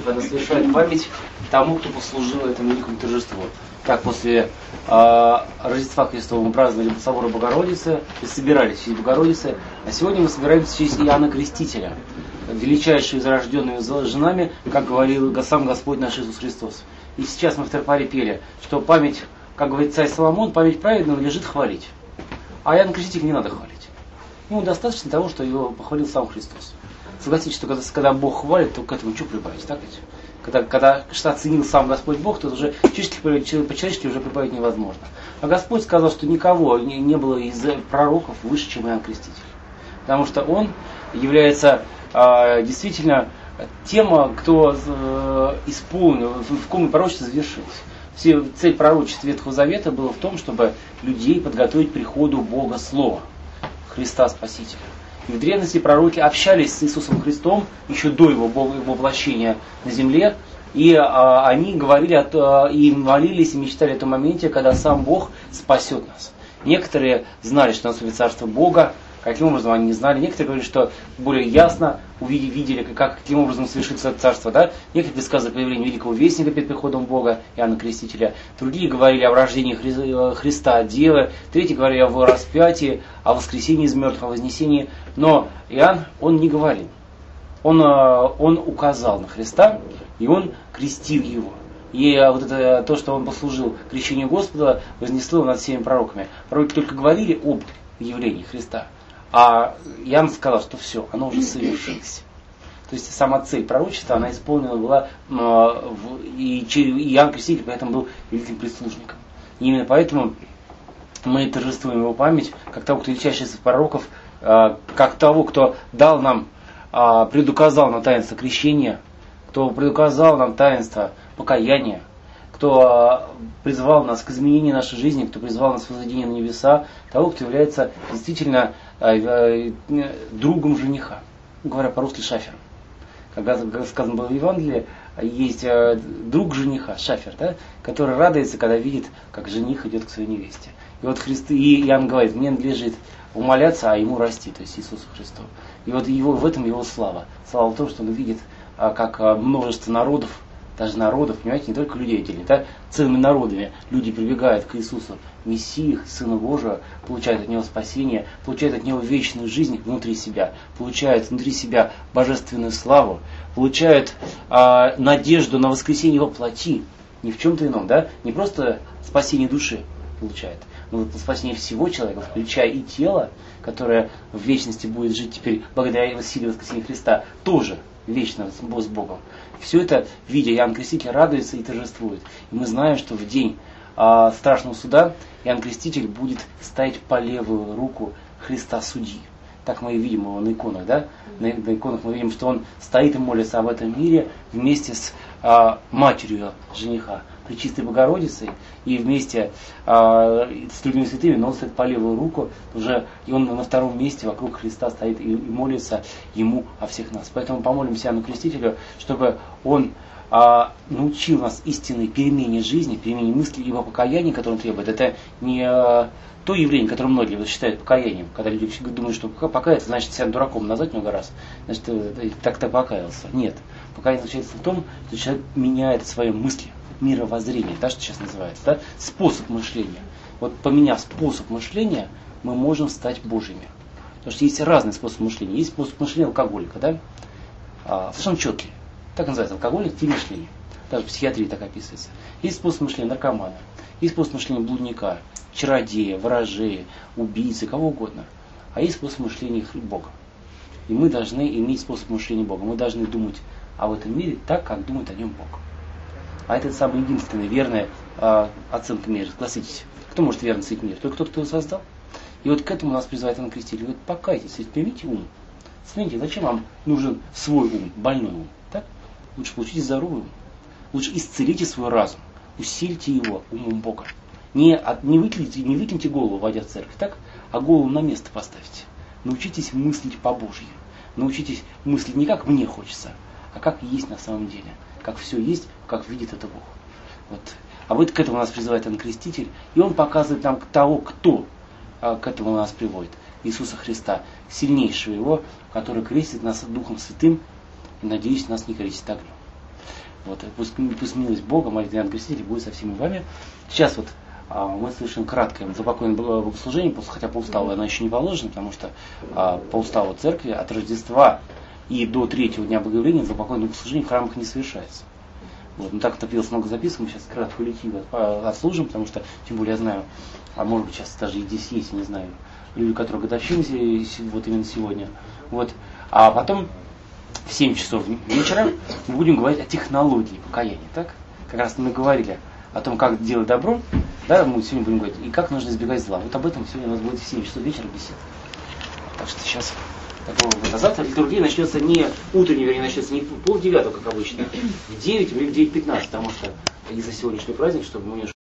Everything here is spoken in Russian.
церковь, она совершает память тому, кто послужил этому великому торжеству. Так, после Рождества Христова мы праздновали собор Богородицы, то есть собирались в честь Богородицы, а сегодня мы собираемся в честь Иоанна Крестителя, величайшего из рожденных женами, как говорил сам Господь наш Иисус Христос. И сейчас мы в Тропаре пели, что память, как говорит царь Соломон, память праведного лежит хвалить. А Иоанна Крестителя не надо хвалить. Ему достаточно того, что его похвалил сам Христос. Согласитесь, что когда Бог хвалит, то к этому что прибавить, так ведь? Когда что оценил сам Господь Бог, то уже по-человечески уже прибавить невозможно. А Господь сказал, что никого не было из пророков выше, чем Иоанн Креститель. Потому что он является действительно тем, кто исполнил, в ком пророчество завершилось. Цель пророчества Ветхого Завета была в том, чтобы людей подготовить к приходу Бога Слова, Христа Спасителя. И в древности пророки общались с Иисусом Христом еще до его воплощения на земле, и они говорили и молились и мечтали о том моменте, когда сам Бог спасет нас. Некоторые знали, что наступит царство Бога, каким образом они не знали. Некоторые говорили, что более ясно видели, каким образом совершится это царство. Да? Некоторые предсказывали появление великого вестника перед приходом Бога, Иоанна Крестителя. Другие говорили о рождении Христа от Девы. Третьи говорили о его распятии, о воскресении из мертвых, о вознесении. Но Иоанн, он не говорил. Он указал на Христа, и он крестил его. И вот это то, что он послужил крещению Господа, вознесло его над всеми пророками. Пророки только говорили об явлении Христа. А Иоанн сказал, что все, оно уже совершилось. То есть сама цель пророчества, она исполнена была, и Иоанн Креститель поэтому был великим прислужником. И именно поэтому мы торжествуем его память, как того, кто величайший из пророков, как того, кто дал нам, предуказал нам таинство крещения, кто предуказал нам таинство покаяния, кто призвал нас к изменению нашей жизни, кто призвал нас к возведению на небеса, того, кто является действительно другом жениха, говоря по-русски шафером. Когда сказано было в Евангелии, есть друг жениха, шафер, да, который радуется, когда видит, как жених идет к своей невесте. И вот Иоанн говорит, мне надлежит умоляться, а ему расти, то есть Иисусу Христу. И вот в этом его слава. Слава в том, что он видит, как множество народов, даже народов, понимаете, не только людей отдельно, да, целыми народами люди прибегают к Иисусу, Мессии, Сыну Божию, получают от Него спасение, получают от Него вечную жизнь внутри себя, получают внутри себя божественную славу, получают надежду на воскресение Его плоти, не в чем-то ином, да, не просто спасение души получает, но спасение всего человека, включая и тело, которое в вечности будет жить теперь благодаря силе воскресения Христа, тоже вечно с Богом. Все это, видя, Иоанн Креститель радуется и торжествует. И мы знаем, что в день страшного суда Иоанн Креститель будет стоять по левую руку Христа Судьи. Так мы и видим его на иконах. Да? На иконах мы видим, что он стоит и молится об этом мире вместе с матерью жениха, Пречистой Богородицей, и вместе с другими святыми, но он стоит по левую руку, и он на втором месте вокруг Христа стоит и молится ему о всех нас. Поэтому помолимся Иоанну Крестителю, чтобы он научил нас истинной перемене жизни, перемене мысли, ибо покаяние, которое он требует, это не то явление, которое многие считают покаянием, когда люди думают, что покаяться, значит себя дураком назвать много раз, значит так-то покаялся. Нет. Покаяние заключается в том, что человек меняет свои мысли, мировоззрение, да, что сейчас называется, да, способ мышления. Вот поменяв способ мышления, мы можем стать Божьими. Потому что есть разные способы мышления. Есть способ мышления алкоголика, да, совершенно четкий. Так называется алкоголик, стиль мышления. Даже в психиатрии так описывается. Есть способ мышления наркомана, есть способ мышления блудника, чародея, ворожея, убийцы, кого угодно. А есть способ мышления Бога. И мы должны иметь способ мышления Бога. Мы должны думать об этом мире так, как думает о нем Бог. А это самая единственная верная оценка мира. Согласитесь, кто может верно оценить мир? Только тот, кто его создал. И вот к этому нас призывает Иоанн Креститель. Говорит, покайтесь, примите ум. Смотрите, зачем вам нужен свой ум, больной ум? Так? Лучше получите здоровый ум. Лучше исцелите свой разум. Усильте его умом Бога. Не выкиньте голову, войдя в церковь, так? А голову на место поставьте. Научитесь мыслить по-божьему. Научитесь мыслить не как мне хочется, а как есть на самом деле. Как все есть, как видит это Бог. Вот. А вот к этому нас призывает Иоанн Креститель. И он показывает нам того, кто к этому нас приводит. Иисуса Христа, сильнейшего Его, который крестит нас Духом Святым и, надеюсь, нас не крестит огнем. Вот, пусть милость Бога, Матерь Креститель будет со всеми вами. Сейчас вот мы слышим краткое запокойное богослужение, хотя по уставу оно еще не положено, потому что по уставу церкви от Рождества и до 3-го дня Богоявления запокойное богослужение в храмах не совершается. Вот, ну так накопилось много записок, мы сейчас кратко летиво отслужим, потому что, тем более я знаю, а может быть сейчас даже и здесь есть, не знаю, люди, которые годовщины вот именно сегодня. Вот. А потом в 7 часов вечера мы будем говорить о технологии покаяния, так? Как раз мы говорили о том, как делать добро, да, мы сегодня будем говорить, и как нужно избегать зла. Вот об этом сегодня у нас будет в 7 часов вечера беседа. Так что сейчас такого вот. А завтра литургия начнется не утренняя, вернее, начнется не в 8:30, как обычно, в 9 или в 9:15, потому что из-за сегодняшнего праздника, чтобы мы